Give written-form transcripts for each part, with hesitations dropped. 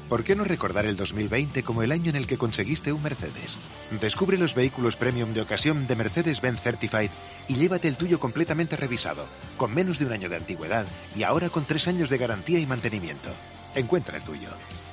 ¿Por qué no recordar el 2020 como el año en el que conseguiste un Mercedes? Descubre los vehículos premium de ocasión de Mercedes-Benz Certified y llévate el tuyo completamente revisado, con menos de un año de antigüedad y ahora con 3 años de garantía y mantenimiento. Encuentra el tuyo.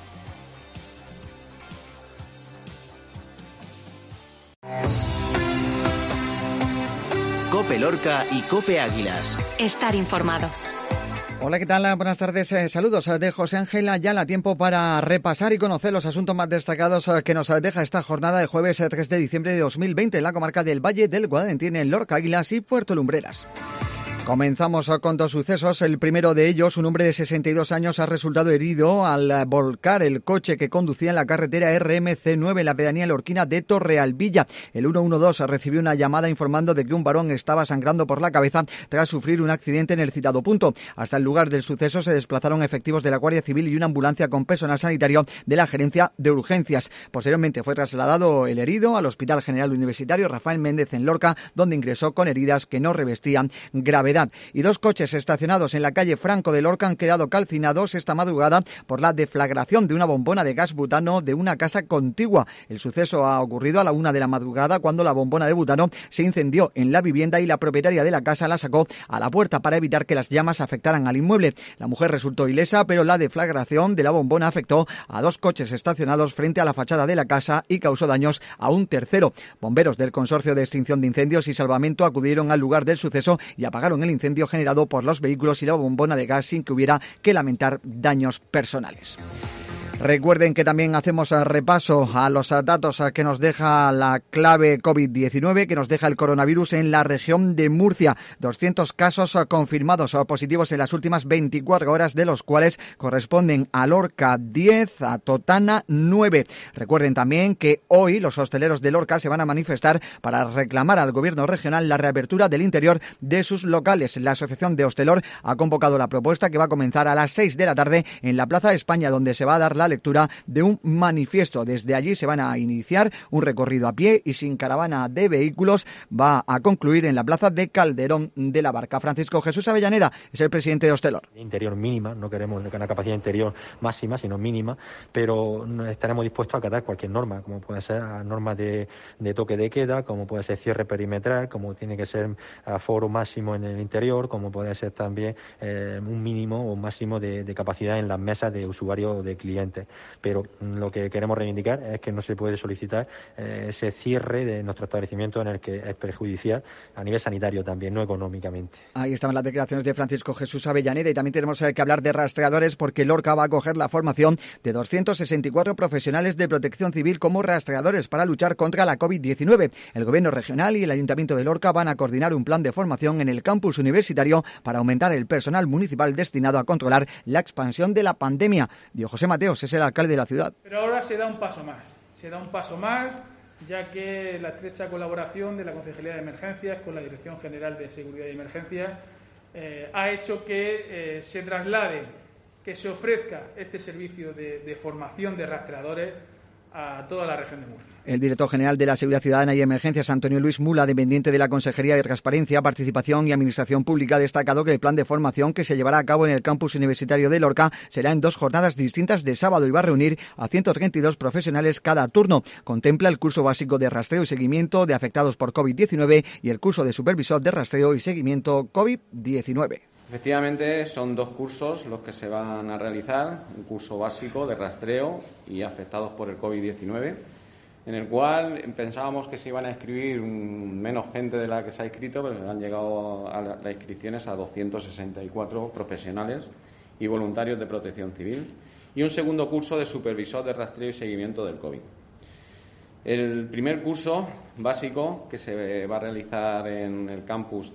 COPE Lorca y COPE Águilas. Estar informado. Hola, ¿qué tal? Buenas tardes. Saludos de José Ángel Ayala. Tiempo para repasar y conocer los asuntos más destacados que nos deja esta jornada de jueves 3 de diciembre de 2020 en la comarca del Valle del Guadalentín, en Lorca, Águilas y Puerto Lumbreras. Comenzamos con 2 sucesos. El primero de ellos, un hombre de 62 años ha resultado herido al volcar el coche que conducía en la carretera RMC9 en la pedanía lorquina de Torrealbilla. El 112 recibió una llamada informando de que un varón estaba sangrando por la cabeza tras sufrir un accidente en el citado punto. Hasta el lugar del suceso se desplazaron efectivos de la Guardia Civil y una ambulancia con personal sanitario de la Gerencia de Urgencias. Posteriormente fue trasladado el herido al Hospital General Universitario Rafael Méndez en Lorca, donde ingresó con heridas que no revestían gravedad. Y 2 coches estacionados en la calle Franco de Lorca han quedado calcinados esta madrugada por la deflagración de una bombona de gas butano de una casa contigua. El suceso ha ocurrido a la 1 de la madrugada cuando la bombona de butano se incendió en la vivienda y la propietaria de la casa la sacó a la puerta para evitar que las llamas afectaran al inmueble. La mujer resultó ilesa, pero la deflagración de la bombona afectó a 2 coches estacionados frente a la fachada de la casa y causó daños a un tercero. Bomberos del Consorcio de Extinción de Incendios y Salvamento acudieron al lugar del suceso y apagaron el incendio generado por los vehículos y la bombona de gas sin que hubiera que lamentar daños personales. Recuerden que también hacemos repaso a los datos que nos deja la clave COVID-19, que nos deja el coronavirus en la región de Murcia. 200 casos confirmados o positivos en las últimas 24 horas, de los cuales corresponden a Lorca 10, a Totana 9. Recuerden también que hoy los hosteleros de Lorca se van a manifestar para reclamar al gobierno regional la reapertura del interior de sus locales. La Asociación de Hostelor ha convocado la propuesta que va a comenzar a las 6 de la tarde en la Plaza de España, donde se va a dar la lectura de un manifiesto. Desde allí se van a iniciar un recorrido a pie y sin caravana de vehículos. Va a concluir en la plaza de Calderón de la Barca. Francisco Jesús Avellaneda es el presidente de Hostelor. Interior mínima, no queremos una capacidad interior máxima, sino mínima, pero estaremos dispuestos a acatar cualquier norma, como puede ser normas de toque de queda, como puede ser cierre perimetral, como tiene que ser aforo máximo en el interior, como puede ser también un mínimo o máximo de capacidad en las mesas de usuarios o de clientes. Pero lo que queremos reivindicar es que no se puede solicitar ese cierre de nuestro establecimiento, en el que es perjudicial a nivel sanitario también, no económicamente. Ahí estaban las declaraciones de Francisco Jesús Avellaneda. Y también tenemos que hablar de rastreadores, porque Lorca va a acoger la formación de 264 profesionales de protección civil como rastreadores para luchar contra la COVID-19. El Gobierno regional y el Ayuntamiento de Lorca van a coordinar un plan de formación en el campus universitario para aumentar el personal municipal destinado a controlar la expansión de la pandemia. Diego José Mateos es el alcalde de la ciudad. Pero ahora se da un paso más, ya que la estrecha colaboración de la Concejalía de Emergencias con la Dirección General de Seguridad y Emergencias ha hecho que se traslade, que se ofrezca este servicio de formación de rastreadores a toda la región de Murcia. El director general de la Seguridad Ciudadana y Emergencias, Antonio Luis Mula, dependiente de la Consejería de Transparencia, Participación y Administración Pública, ha destacado que el plan de formación que se llevará a cabo en el campus universitario de Lorca será en 2 jornadas distintas de sábado y va a reunir a 132 profesionales cada turno. Contempla el curso básico de rastreo y seguimiento de afectados por COVID-19 y el curso de supervisor de rastreo y seguimiento COVID-19. Efectivamente, son 2 cursos los que se van a realizar, un curso básico de rastreo y afectados por el COVID-19, en el cual pensábamos que se iban a inscribir menos gente de la que se ha inscrito, pero han llegado a las inscripciones a 264 profesionales y voluntarios de protección civil, y un segundo curso de supervisor de rastreo y seguimiento del COVID. El primer curso básico, que se va a realizar en el campus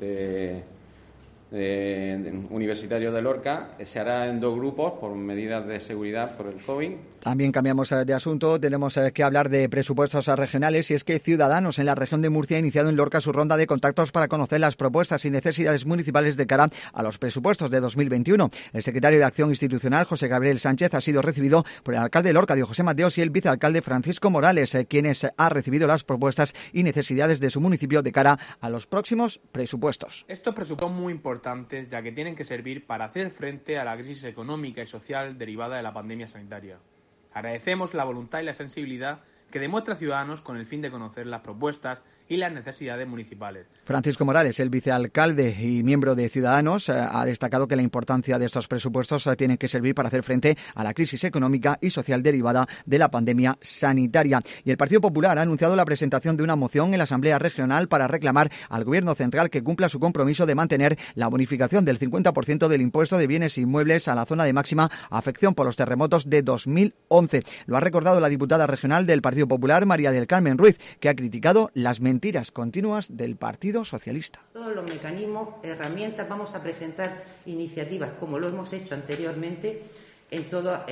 universitario de Lorca, se hará en 2 grupos por medidas de seguridad por el COVID. También cambiamos de asunto, tenemos que hablar de presupuestos regionales, y es que Ciudadanos en la región de Murcia ha iniciado en Lorca su ronda de contactos para conocer las propuestas y necesidades municipales de cara a los presupuestos de 2021. El secretario de Acción Institucional, José Gabriel Sánchez, ha sido recibido por el alcalde de Lorca, Diego José Mateos, y el vicealcalde Francisco Morales, quienes ha recibido las propuestas y necesidades de su municipio de cara a los próximos presupuestos. Estos presupuestos son muy importantes, ya que tienen que servir para hacer frente a la crisis económica y social derivada de la pandemia sanitaria. Agradecemos la voluntad y la sensibilidad que demuestra Ciudadanos con el fin de conocer las propuestas y las necesidades municipales. Francisco Morales, el vicealcalde y miembro de Ciudadanos, ha destacado que la importancia de estos presupuestos tiene que servir para hacer frente a la crisis económica y social derivada de la pandemia sanitaria. Y el Partido Popular ha anunciado la presentación de una moción en la Asamblea Regional para reclamar al Gobierno central que cumpla su compromiso de mantener la bonificación del 50% del impuesto de bienes inmuebles a la zona de máxima afección por los terremotos de 2011. Lo ha recordado la diputada regional del Partido Popular, María del Carmen Ruiz, que ha criticado las mentiras continuas del Partido Socialista. Todos los mecanismos, herramientas, vamos a presentar iniciativas como lo hemos hecho anteriormente en todas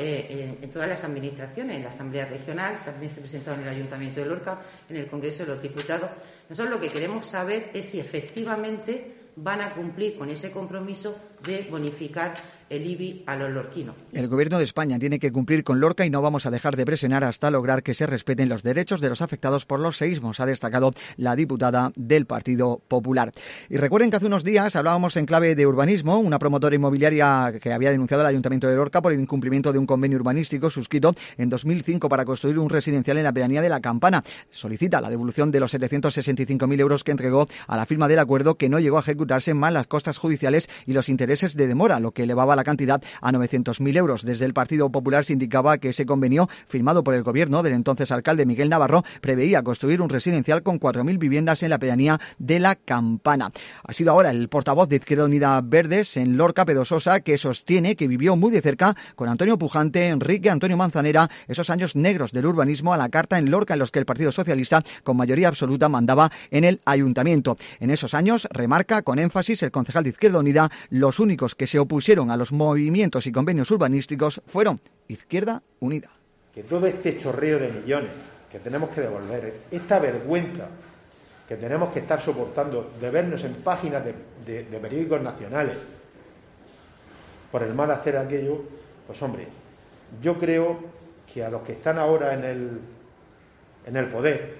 las administraciones, en la Asamblea Regional, también se presentó en el Ayuntamiento de Lorca, en el Congreso de los Diputados. Nosotros lo que queremos saber es si efectivamente van a cumplir con ese compromiso de bonificar el IBI a los lorquinos. El Gobierno de España tiene que cumplir con Lorca y no vamos a dejar de presionar hasta lograr que se respeten los derechos de los afectados por los seísmos, ha destacado la diputada del Partido Popular. Y recuerden que hace unos días hablábamos en clave de urbanismo, una promotora inmobiliaria que había denunciado al Ayuntamiento de Lorca por el incumplimiento de un convenio urbanístico suscrito en 2005 para construir un residencial en la pedanía de La Campana. Solicita la devolución de los 765.000 euros que entregó a la firma del acuerdo, que no llegó a ejecutarse, más las costas judiciales y los intereses de demora, lo que elevaba la cantidad a 900.000 euros. Desde el Partido Popular se indicaba que ese convenio, firmado por el gobierno del entonces alcalde Miguel Navarro, preveía construir un residencial con 4.000 viviendas en la pedanía de La Campana. Ha sido ahora el portavoz de Izquierda Unida Verdes en Lorca, Pedro Sosa, que sostiene que vivió muy de cerca con Antonio Pujante, Enrique Antonio Manzanera, esos años negros del urbanismo a la carta en Lorca, en los que el Partido Socialista con mayoría absoluta mandaba en el ayuntamiento. En esos años, remarca con énfasis el concejal de Izquierda Unida, los únicos que se opusieron a los movimientos y convenios urbanísticos fueron Izquierda Unida. Que todo este chorreo de millones que tenemos que devolver, esta vergüenza que tenemos que estar soportando de vernos en páginas de periódicos nacionales por el mal hacer aquello, pues hombre, yo creo que a los que están ahora en el poder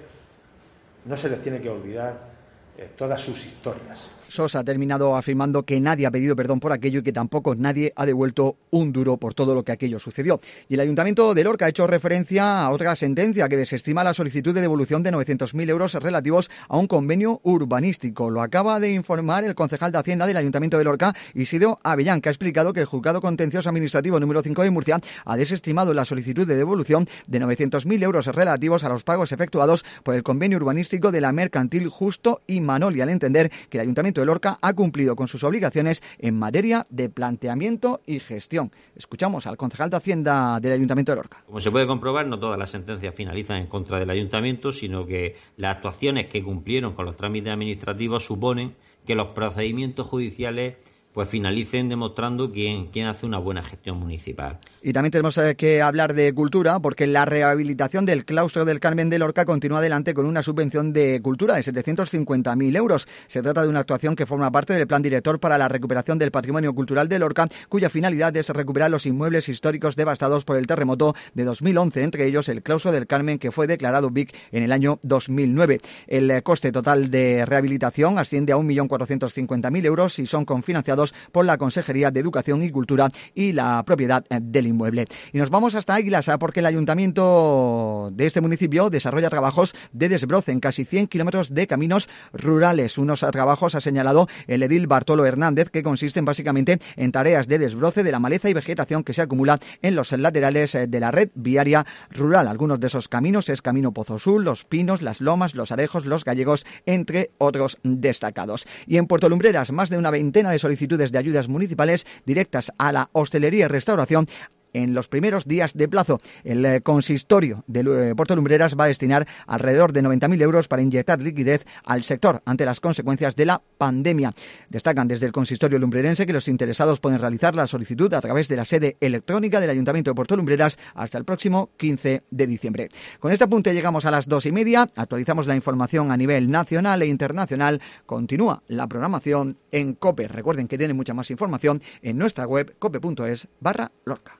no se les tiene que olvidar todas sus historias. Sosa ha terminado afirmando que nadie ha pedido perdón por aquello y que tampoco nadie ha devuelto un duro por todo lo que aquello sucedió. Y el Ayuntamiento de Lorca ha hecho referencia a otra sentencia que desestima la solicitud de devolución de 900.000 euros relativos a un convenio urbanístico. Lo acaba de informar el concejal de Hacienda del Ayuntamiento de Lorca, Isidro Avellán, que ha explicado que el Juzgado Contencioso Administrativo número 5 de Murcia ha desestimado la solicitud de devolución de 900.000 euros relativos a los pagos efectuados por el convenio urbanístico de la Mercantil Justo y Manoli, al entender que el Ayuntamiento de Lorca ha cumplido con sus obligaciones en materia de planteamiento y gestión. Escuchamos al concejal de Hacienda del Ayuntamiento de Lorca. Como se puede comprobar, no todas las sentencias finalizan en contra del Ayuntamiento, sino que las actuaciones que cumplieron con los trámites administrativos suponen que los procedimientos judiciales pues finalicen demostrando quién hace una buena gestión municipal. Y también tenemos que hablar de cultura, porque la rehabilitación del claustro del Carmen de Lorca continúa adelante con una subvención de cultura de 750.000 euros. Se trata de una actuación que forma parte del Plan Director para la Recuperación del Patrimonio Cultural de Lorca, cuya finalidad es recuperar los inmuebles históricos devastados por el terremoto de 2011, entre ellos el claustro del Carmen, que fue declarado BIC en el año 2009. El coste total de rehabilitación asciende a 1.450.000 euros y son confinanciados por la Consejería de Educación y Cultura y la propiedad del inmueble. Y nos vamos hasta Águilas, porque el ayuntamiento de este municipio desarrolla trabajos de desbroce en casi 100 kilómetros de caminos rurales. Unos trabajos, ha señalado el edil Bartolo Hernández, que consisten básicamente en tareas de desbroce de la maleza y vegetación que se acumula en los laterales de la red viaria rural. Algunos de esos caminos es Camino Pozo Sur, Los Pinos, Las Lomas, Los Arejos, Los Gallegos, entre otros destacados. Y en Puerto Lumbreras, más de una veintena de solicitudes de ayudas municipales directas a la hostelería y restauración en los primeros días de plazo. El consistorio de Puerto Lumbreras va a destinar alrededor de 90.000 euros para inyectar liquidez al sector ante las consecuencias de la pandemia. Destacan desde el consistorio lumbrerense que los interesados pueden realizar la solicitud a través de la sede electrónica del Ayuntamiento de Puerto Lumbreras hasta el próximo 15 de diciembre. Con este apunte llegamos a las 2:30. Actualizamos la información a nivel nacional e internacional. Continúa la programación en COPE. Recuerden que tienen mucha más información en nuestra web cope.es/Lorca.